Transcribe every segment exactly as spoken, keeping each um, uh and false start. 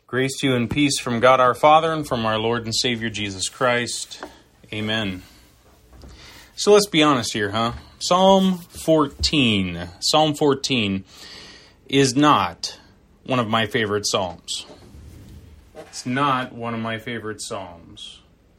Grace to you and peace from God our Father and from our Lord and Savior Jesus Christ. Amen. So let's be honest here, huh? Psalm fourteen. Psalm fourteen is not one of my favorite psalms. It's not one of my favorite psalms.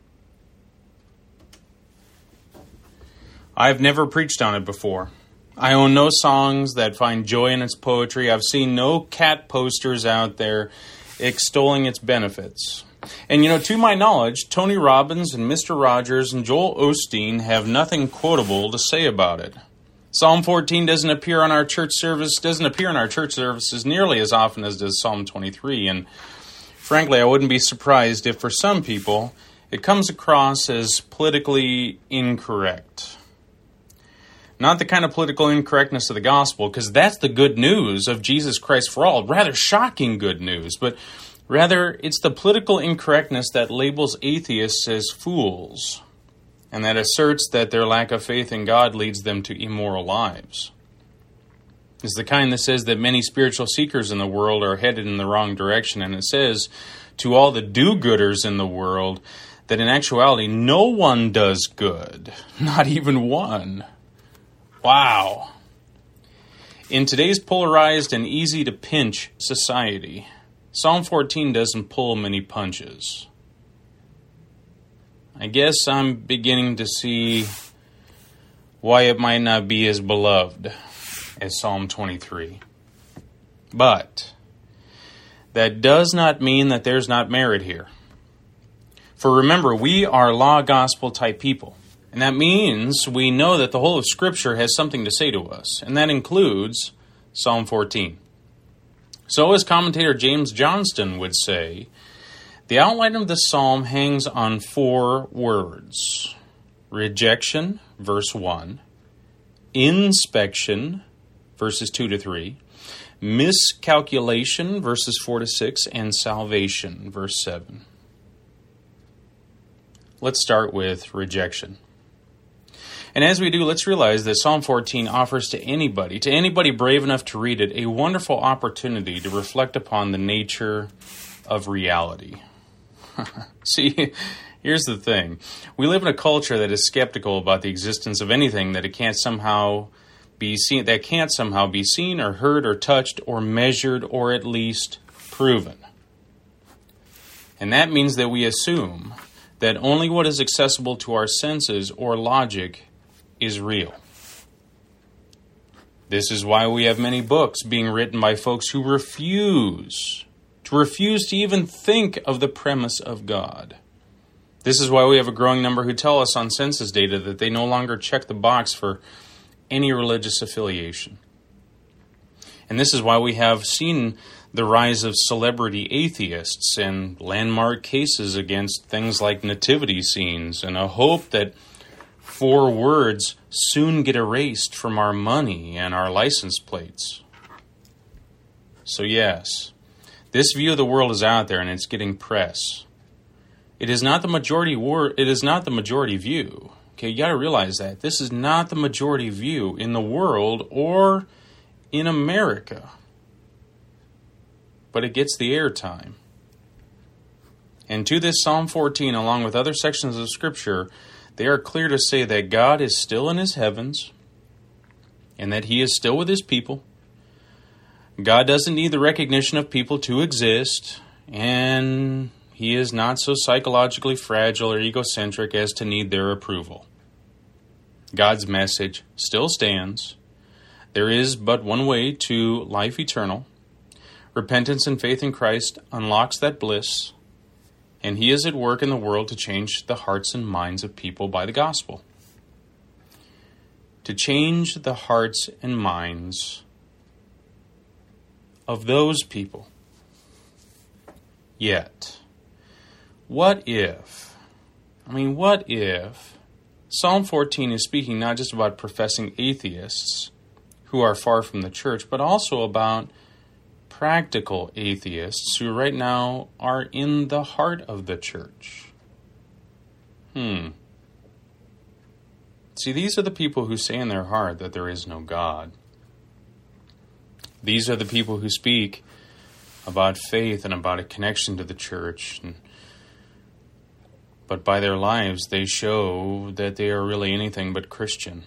I've never preached on it before. I own no songs that find joy in its poetry. I've seen no cat posters out there extolling its benefits. And you know, to my knowledge, Tony Robbins and Mister Rogers and Joel Osteen have nothing quotable to say about it. Psalm fourteen doesn't appear on our church service, doesn't appear in our church services nearly as often as does Psalm twenty-three. And frankly, I wouldn't be surprised if for some people it comes across as politically incorrect. Not the kind of political incorrectness of the gospel, because that's the good news of Jesus Christ for all. Rather shocking good news, but rather it's the political incorrectness that labels atheists as fools, and that asserts that their lack of faith in God leads them to immoral lives. It's the kind that says that many spiritual seekers in the world are headed in the wrong direction, and it says to all the do-gooders in the world that in actuality no one does good, not even one. Wow. In today's polarized and easy-to-pinch society, Psalm fourteen doesn't pull many punches. I guess I'm beginning to see why it might not be as beloved as Psalm twenty-three. But that does not mean that there's not merit here. For remember, we are law-gospel type people. And that means we know that the whole of Scripture has something to say to us, and that includes Psalm fourteen. So as commentator James Johnston would say, the outline of the psalm hangs on four words: rejection, verse one, inspection, verses two to three, miscalculation, verses four to six, and salvation, verse seven. Let's start with rejection. And as we do, let's realize that Psalm fourteen offers to anybody, to anybody brave enough to read it, a wonderful opportunity to reflect upon the nature of reality. See, here's the thing. We live in a culture that is skeptical about the existence of anything that it can't somehow be seen, that can't somehow be seen or heard or touched or measured or at least proven. And that means that we assume that only what is accessible to our senses or logic is real. This is why we have many books being written by folks who refuse, to refuse to even think of the premise of God. This is why we have a growing number who tell us on census data that they no longer check the box for any religious affiliation. And this is why we have seen the rise of celebrity atheists and landmark cases against things like nativity scenes, and a hope that four words soon get erased from our money and our license plates. So yes, this view of the world is out there and it's getting press. It is not the majority wor- it is not the majority view. Okay, you got to realize that. This is not the majority view in the world or in America. But it gets the airtime. And to this Psalm fourteen, along with other sections of Scripture, they are clear to say that God is still in His heavens and that He is still with His people. God doesn't need the recognition of people to exist, and He is not so psychologically fragile or egocentric as to need their approval. God's message still stands. There is but one way to life eternal. Repentance and faith in Christ unlocks that bliss, and He is at work in the world to change the hearts and minds of people by the gospel. To change the hearts and minds of those people. Yet, what if, I mean, what if Psalm fourteen is speaking not just about professing atheists who are far from the church, but also about practical atheists who right now are in the heart of the church? Hmm. See, these are the people who say in their heart that there is no God. These are the people who speak about faith and about a connection to the church. And, but by their lives, they show that they are really anything but Christian.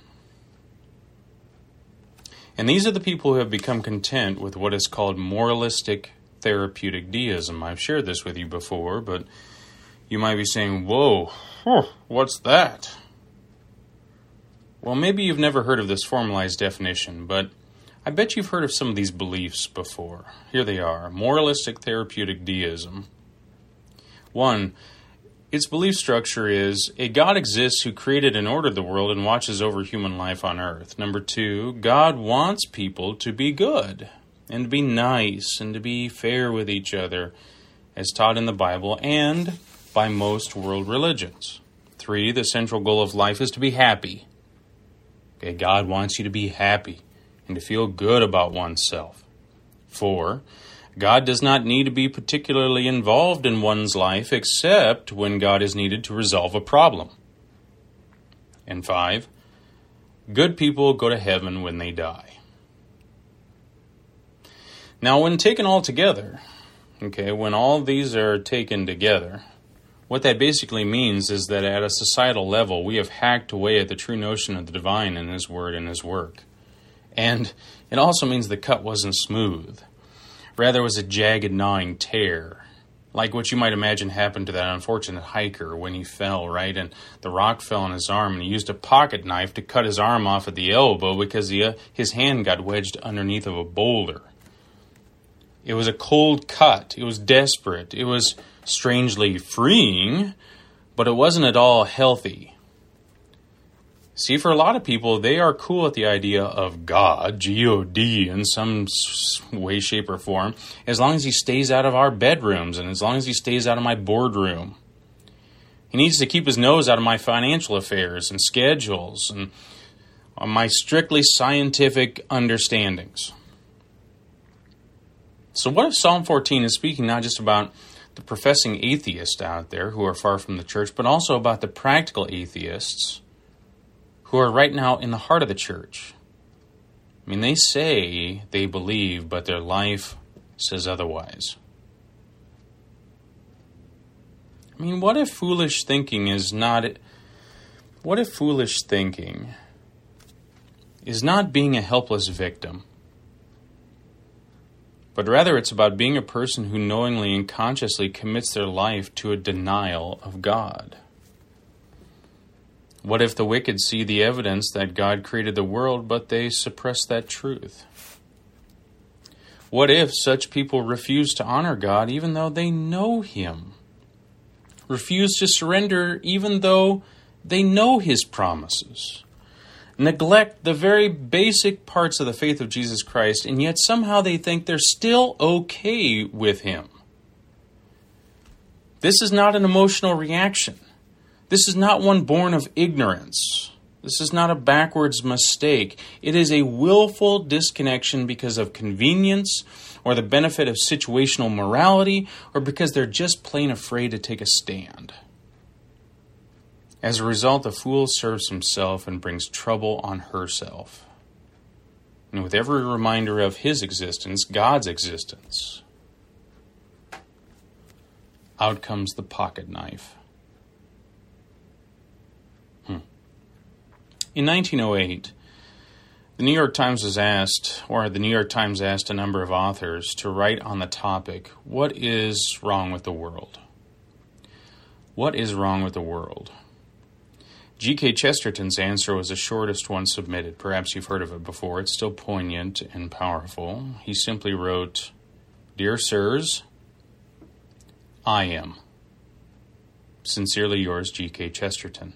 And these are the people who have become content with what is called moralistic therapeutic deism. I've shared this with you before, but you might be saying, whoa, what's that? Well, maybe you've never heard of this formalized definition, but I bet you've heard of some of these beliefs before. Here they are. Moralistic therapeutic deism. One, its belief structure is a God exists who created and ordered the world and watches over human life on earth. Number two, God wants people to be good and to be nice and to be fair with each other, as taught in the Bible and by most world religions. Three, the central goal of life is to be happy. Okay, God wants you to be happy and to feel good about oneself. Four, God does not need to be particularly involved in one's life except when God is needed to resolve a problem. And five, good people go to heaven when they die. Now, when taken all together, okay, when all these are taken together, what that basically means is that at a societal level, we have hacked away at the true notion of the divine in His Word and His work. And it also means the cut wasn't smooth. Rather, it was a jagged, gnawing tear, like what you might imagine happened to that unfortunate hiker when he fell, right? And the rock fell on his arm, and he used a pocket knife to cut his arm off at the elbow because he, uh, his hand got wedged underneath of a boulder. It was a cold cut. It was desperate. It was strangely freeing, but it wasn't at all healthy. See, for a lot of people, they are cool at the idea of God, G O D, in some way, shape, or form, as long as He stays out of our bedrooms and as long as He stays out of my boardroom. He needs to keep His nose out of my financial affairs and schedules and on my strictly scientific understandings. So what if Psalm fourteen is speaking not just about the professing atheists out there who are far from the church, but also about the practical atheists who are right now in the heart of the church? I mean, they say they believe, but their life says otherwise. I mean, what if foolish thinking is not... What if foolish thinking is not being a helpless victim, but rather it's about being a person who knowingly and consciously commits their life to a denial of God? What if the wicked see the evidence that God created the world, but they suppress that truth? What if such people refuse to honor God even though they know Him? Refuse to surrender even though they know His promises? Neglect the very basic parts of the faith of Jesus Christ, and yet somehow they think they're still okay with Him. This is not an emotional reaction. This is not one born of ignorance. This is not a backwards mistake. It is a willful disconnection because of convenience or the benefit of situational morality or because they're just plain afraid to take a stand. As a result, the fool serves himself and brings trouble on herself. And with every reminder of his existence, God's existence, out comes the pocket knife. Hmm. In nineteen oh eight, the New York Times was asked, or the New York Times asked a number of authors to write on the topic, what is wrong with the world? What is wrong with the world? G K Chesterton's answer was the shortest one submitted. Perhaps you've heard of it before. It's still poignant and powerful. He simply wrote, Dear Sirs, I am. Sincerely yours, G K Chesterton.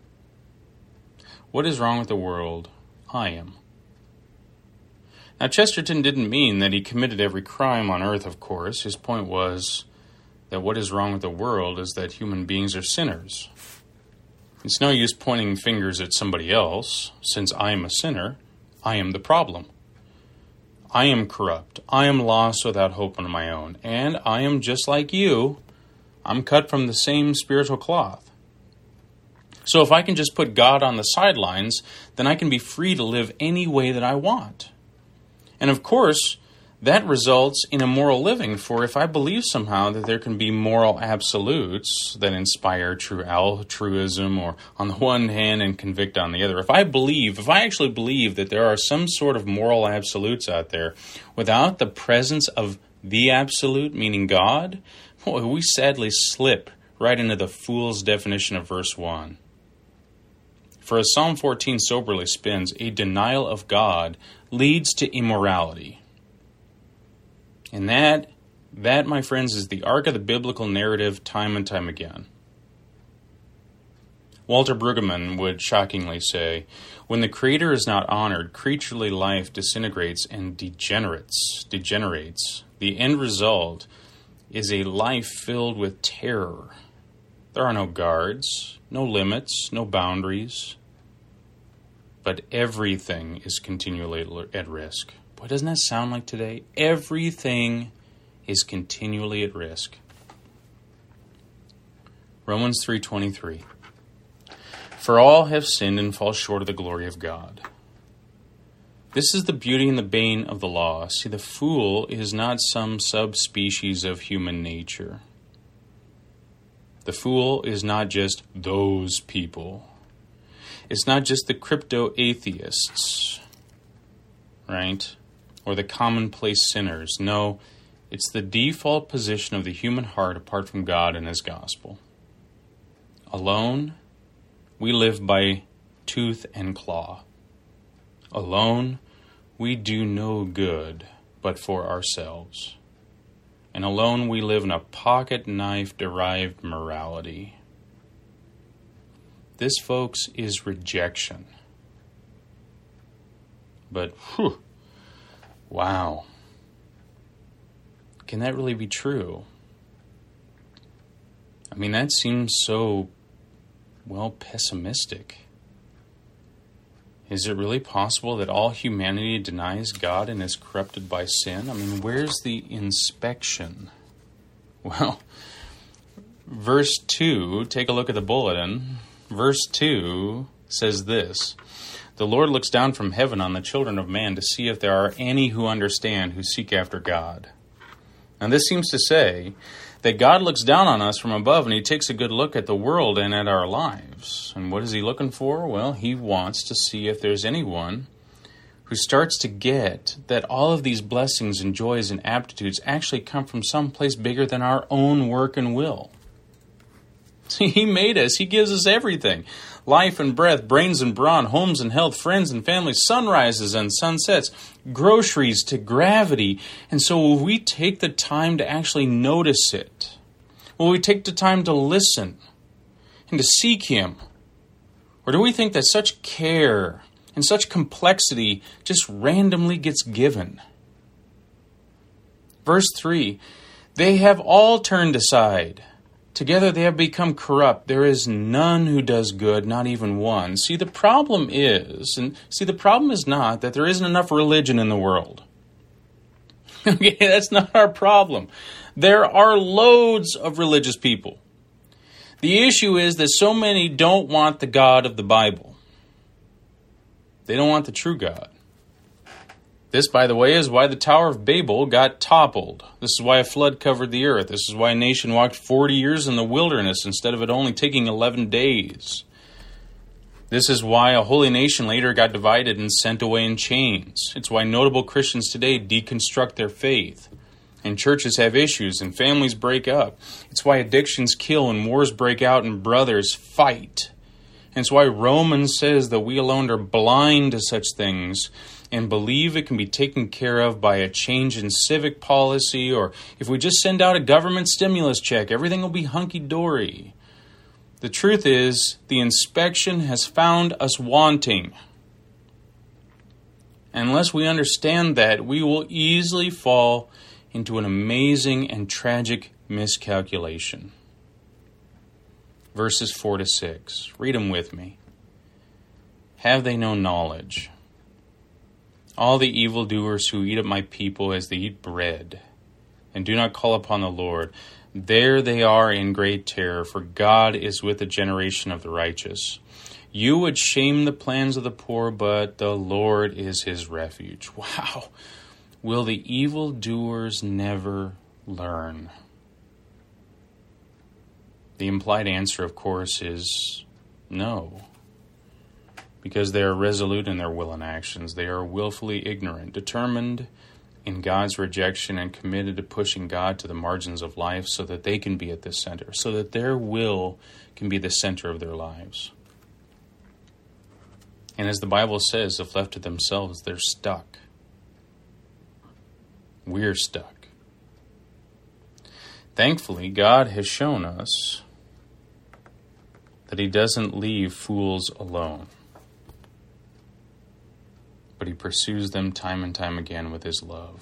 What is wrong with the world? I am. Now, Chesterton didn't mean that he committed every crime on earth, of course. His point was that what is wrong with the world is that human beings are sinners. It's no use pointing fingers at somebody else. Since I am a sinner, I am the problem. I am corrupt. I am lost without hope on my own. And I am just like you. I'm cut from the same spiritual cloth. So if I can just put God on the sidelines, then I can be free to live any way that I want. And of course, that results in immoral living. For if I believe somehow that there can be moral absolutes that inspire true altruism or on the one hand and convict on the other, if I believe, if I actually believe that there are some sort of moral absolutes out there without the presence of the absolute, meaning God, boy, we sadly slip right into the fool's definition of verse one. For as Psalm fourteen soberly spins, a denial of God leads to immorality. And that, that, my friends, is the arc of the biblical narrative time and time again. Walter Brueggemann would shockingly say, when the Creator is not honored, creaturely life disintegrates and degenerates. degenerates. The end result is a life filled with terror. There are no guards, no limits, no boundaries, but everything is continually at risk. Boy, doesn't that sound like today? Everything is continually at risk. Romans three twenty-three. For all have sinned and fall short of the glory of God. This is the beauty and the bane of the law. See, the fool is not some subspecies of human nature. The fool is not just those people. It's not just the crypto-atheists, right? Or the commonplace sinners. No, it's the default position of the human heart apart from God and His gospel. Alone, we live by tooth and claw. Alone, we do no good but for ourselves. And alone, we live in a pocket knife-derived morality. This, folks, is rejection. But, whew, wow. Can that really be true? I mean, that seems so, well, pessimistic. Is it really possible that all humanity denies God and is corrupted by sin? I mean, where's the inspection? Well, verse two, take a look at the bulletin. Verse two says this, the Lord looks down from heaven on the children of man to see if there are any who understand, who seek after God. And this seems to say that God looks down on us from above and He takes a good look at the world and at our lives. And what is He looking for? Well, He wants to see if there's anyone who starts to get that all of these blessings and joys and aptitudes actually come from someplace bigger than our own work and will. See, He made us. He gives us everything. Life and breath, brains and brawn, homes and health, friends and family, sunrises and sunsets, groceries to gravity. And so will we take the time to actually notice it? Will we take the time to listen and to seek Him? Or do we think that such care and such complexity just randomly gets given? Verse three, they have all turned aside. Together they have become corrupt. There is none who does good, not even one. See, the problem is, and see, the problem is not that there isn't enough religion in the world. Okay, that's not our problem. There are loads of religious people. The issue is that so many don't want the God of the Bible. They don't want the true God. This, by the way, is why the Tower of Babel got toppled. This is why a flood covered the earth. This is why a nation walked forty years in the wilderness instead of it only taking eleven days. This is why a holy nation later got divided and sent away in chains. It's why notable Christians today deconstruct their faith. And churches have issues and families break up. It's why addictions kill and wars break out and brothers fight. And it's why Romans says that we alone are blind to such things and believe it can be taken care of by a change in civic policy, or if we just send out a government stimulus check, everything will be hunky-dory. The truth is, the inspection has found us wanting. Unless we understand that, we will easily fall into an amazing and tragic miscalculation. Verses four to six. Read them with me. Have they no knowledge? All the evildoers who eat up my people as they eat bread, and do not call upon the Lord, there they are in great terror, for God is with the generation of the righteous. You would shame the plans of the poor, but the Lord is his refuge. Wow. will the evildoers never learn? The implied answer, of course, is no. Because they are resolute in their will and actions. They are willfully ignorant, determined in God's rejection, and committed to pushing God to the margins of life so that they can be at the center, so that their will can be the center of their lives. And as the Bible says, if left to themselves, they're stuck. We're stuck. Thankfully, God has shown us that He doesn't leave fools alone, but He pursues them time and time again with His love.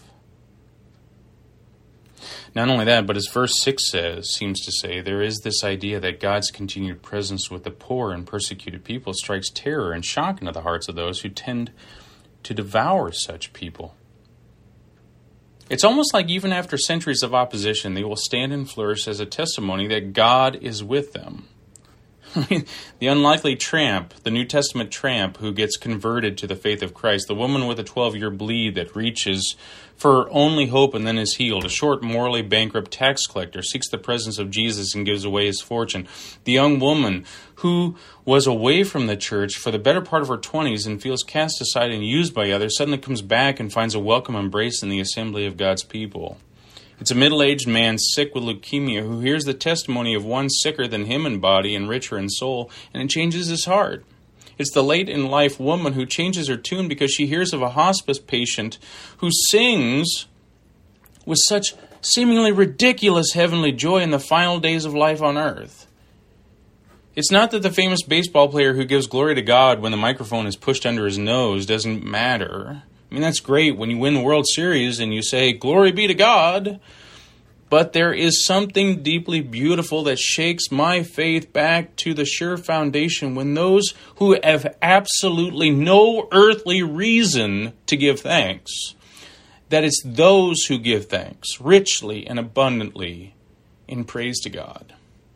Not only that, but as verse six says, seems to say, there is this idea that God's continued presence with the poor and persecuted people strikes terror and shock into the hearts of those who tend to devour such people. It's almost like even after centuries of opposition, they will stand and flourish as a testimony that God is with them. The unlikely tramp, the New Testament tramp who gets converted to the faith of Christ, the woman with a twelve-year bleed that reaches for her only hope and then is healed, a short, morally bankrupt tax collector seeks the presence of Jesus and gives away his fortune, the young woman who was away from the church for the better part of her twenties and feels cast aside and used by others suddenly comes back and finds a welcome embrace in the assembly of God's people. It's a middle-aged man sick with leukemia who hears the testimony of one sicker than him in body and richer in soul, and it changes his heart. It's the late-in-life woman who changes her tune because she hears of a hospice patient who sings with such seemingly ridiculous heavenly joy in the final days of life on earth. It's not that the famous baseball player who gives glory to God when the microphone is pushed under his nose doesn't matter. I mean, that's great when you win the World Series and you say, "Glory be to God." But there is something deeply beautiful that shakes my faith back to the sure foundation when those who have absolutely no earthly reason to give thanks, that it's those who give thanks richly and abundantly in praise to God.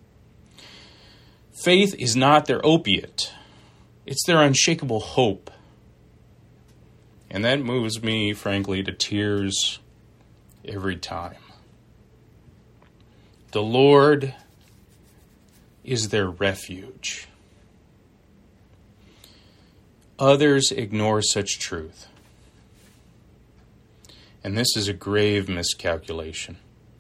Faith is not their opiate. It's their unshakable hope. And that moves me, frankly, to tears every time. The Lord is their refuge. Others ignore such truth. And this is a grave miscalculation.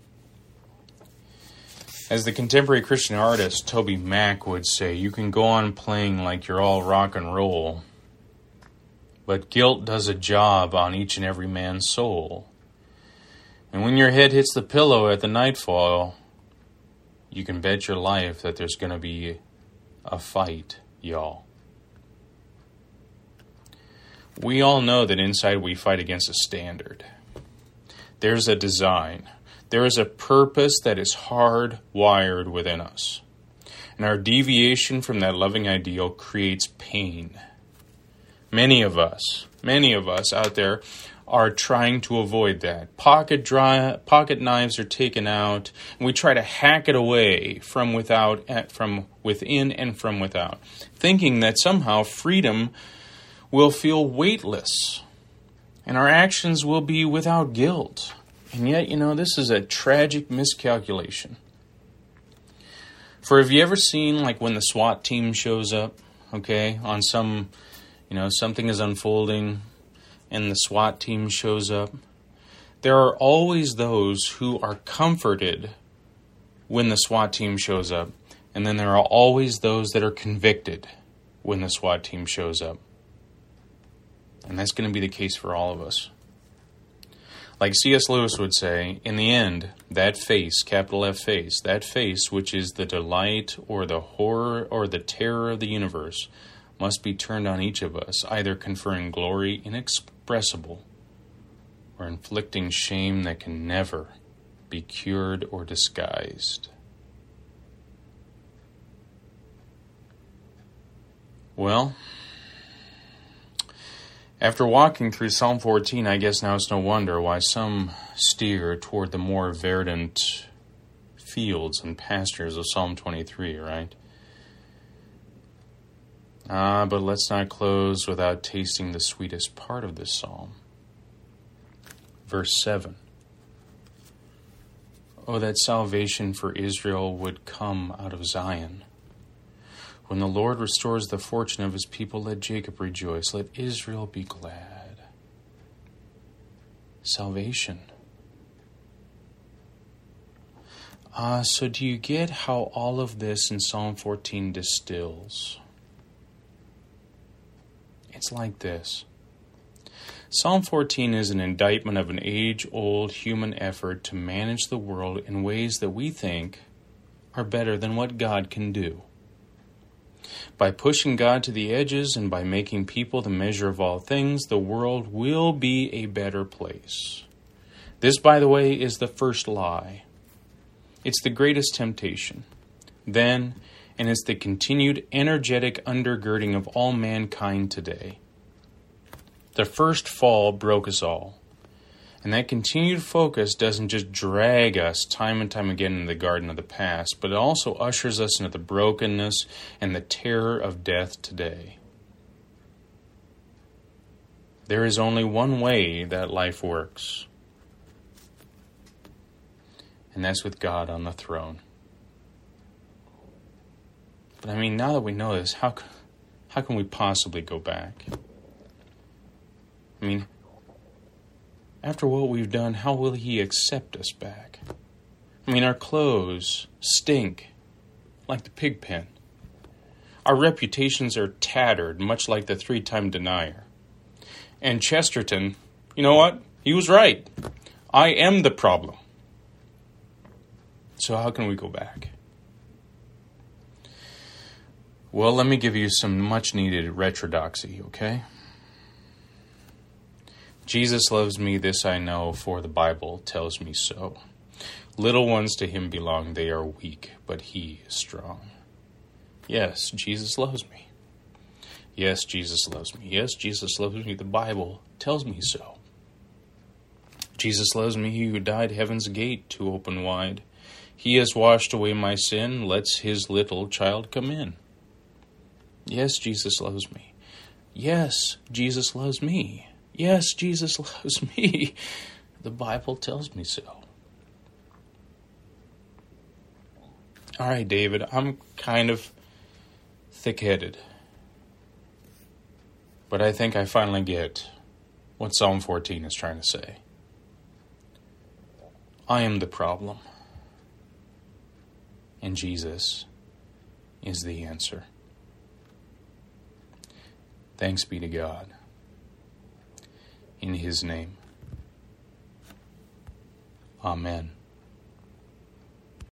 As the contemporary Christian artist Toby Mac would say, you can go on playing like you're all rock and roll, but guilt does a job on each and every man's soul. And when your head hits the pillow at the nightfall, you can bet your life that there's going to be a fight, y'all. We all know that inside we fight against a standard. There's a design. There is a purpose that is hardwired within us. And our deviation from that loving ideal creates pain. Many of us, many of us out there are trying to avoid that. Pocket dry, pocket knives are taken out, and we try to hack it away from without, from within and from without, thinking that somehow freedom will feel weightless, and our actions will be without guilt. And yet, you know, this is a tragic miscalculation. For have you ever seen, like, when the SWAT team shows up, okay, on some, you know, something is unfolding, and the SWAT team shows up? There are always those who are comforted when the SWAT team shows up, and then there are always those that are convicted when the SWAT team shows up. And that's going to be the case for all of us. Like C S Lewis would say, in the end, that face, capital F face, that face which is the delight or the horror or the terror of the universe, must be turned on each of us, either conferring glory inexpressible or inflicting shame that can never be cured or disguised. Well, after walking through Psalm fourteen, I guess now it's no wonder why some steer toward the more verdant fields and pastures of Psalm twenty-three, right? Ah, but let's not close without tasting the sweetest part of this psalm. verse seven. Oh, that salvation for Israel would come out of Zion. When the Lord restores the fortune of his people, let Jacob rejoice. Let Israel be glad. Salvation. Ah, uh, so do you get how all of this in Psalm fourteen distills? It's like this. Psalm fourteen is an indictment of an age-old human effort to manage the world in ways that we think are better than what God can do. By pushing God to the edges and by making people the measure of all things, the world will be a better place. This, by the way, is the first lie. It's the greatest temptation. Then, and it's the continued energetic undergirding of all mankind today. The first fall broke us all. And that continued focus doesn't just drag us time and time again into the garden of the past, but it also ushers us into the brokenness and the terror of death today. There is only one way that life works. And that's with God on the throne. But I mean, now that we know this, how, how can we possibly go back? I mean, after what we've done, how will he accept us back? I mean, our clothes stink like the pig pen. Our reputations are tattered, much like the three-time denier. And Chesterton, you know what? He was right. I am the problem. So how can we go back? Well, let me give you some much-needed retrodoxy, okay? Jesus loves me, this I know, for the Bible tells me so. Little ones to him belong, they are weak, but he is strong. Yes, Jesus loves me. Yes, Jesus loves me. Yes, Jesus loves me, the Bible tells me so. Jesus loves me, he who died heaven's gate to open wide. He has washed away my sin, lets his little child come in. Yes, Jesus loves me. Yes, Jesus loves me. Yes, Jesus loves me. The Bible tells me so. All right, David, I'm kind of thick-headed. But I think I finally get what Psalm fourteen is trying to say. I am the problem. And Jesus is the answer. Thanks be to God. In his name. Amen.